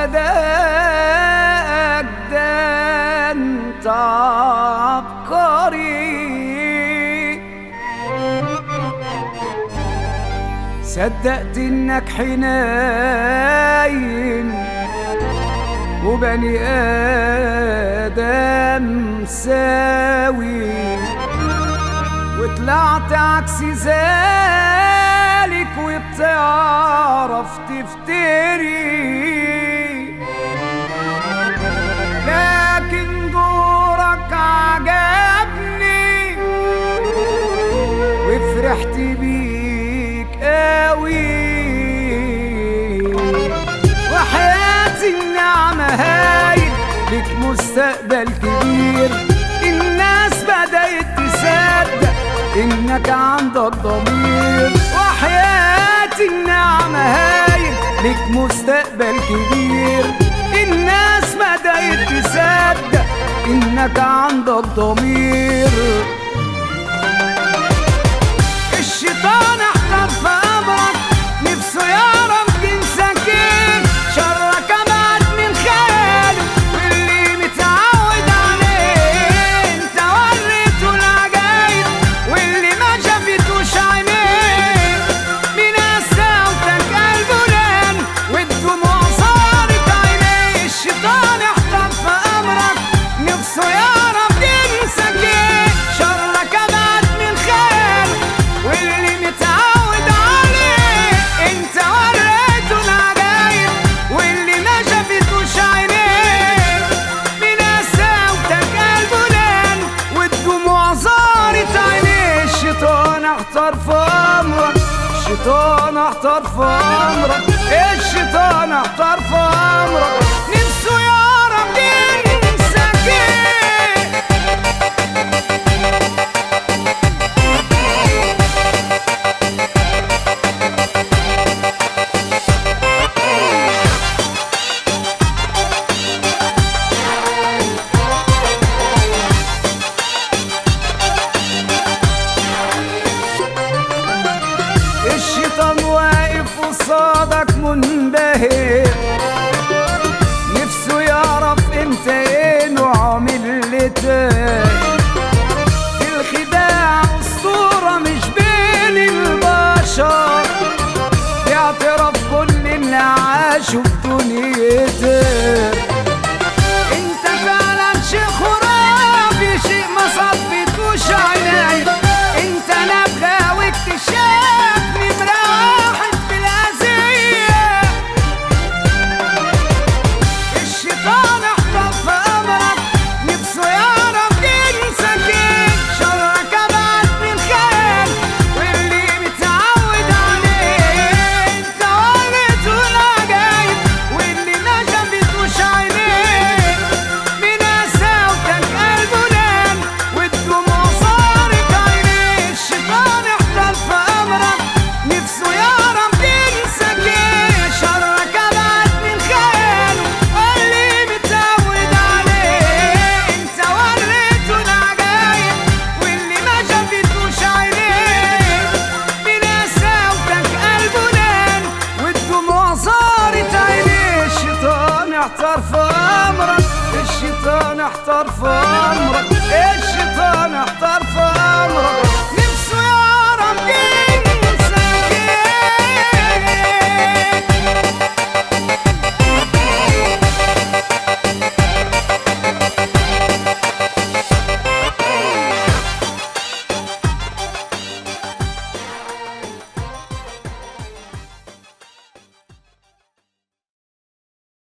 أداك ده انت عبقري. صدقت انك حنين وبني آدم ساوي، وطلعت عكس ذلك وبتعرف تفتري. لكن دورك عجبني وفرحت بيك قوي، وحياتي النعمة هاي لك مستقبل كبير. الناس بدأت تصدق انك عندك ضمير، وحياتي النعمة هاي لك مستقبل كبير. الناس بدأت تصدق انك عندك ضمير. الشيطان احتار في امرك، نفسه يعرف جنسك ايه. شرك ابعد من خياله واللي متعود عليه. انت وريته العجايب واللي ما شافتوش عينيه. من قساوتك قلبه لان والدموع صارت عينيه. الشيطان احتار في امرك، نفسه يعرف جنسك ايه. شرك ابعد من خياله واللي متعود عليه. انت وريته العجايب واللي ما شافتوش عينيه. من قساوتك قلبه لان والدموع صارت عينيه. الشيطان احتار في امرك، الشيطان احتار في امرك، الشيطان احتار في امرك، نفسه يعرف جنسك ايه. الشيطان واقف قصادك منبهر، نفسه يعرف انت ايه نوع ملتك. في الخداع اسطورة مش بين البشر، باعتراف كل اللي عاشوا في دنيتك. انت فعلا شيء خرافي، شيء ما صفتوش عيني. انت نبغى واكتشاف نمرة واحد في الأذية. الشيطان احتار في أمرك، نفسه يعرف جنسك ايه. شرك ابعد من خيال واللي متعود عليه. انت وريته العجايب واللي ما شافتوش عينيه. من قساوتك قلبه لان والدموع صارت عينيه. الشيطان احتار في امرك، نفسه يعرف جنسك ايه. شرك ابعد من خياله واللي متعود عليه. انت وريته العجايب واللي ما شافتوش عينيه. من قساوتك قلبه لان والدموع صارت عينيه. الشيطان احتار في امرك، الشيطان احتار في امرك،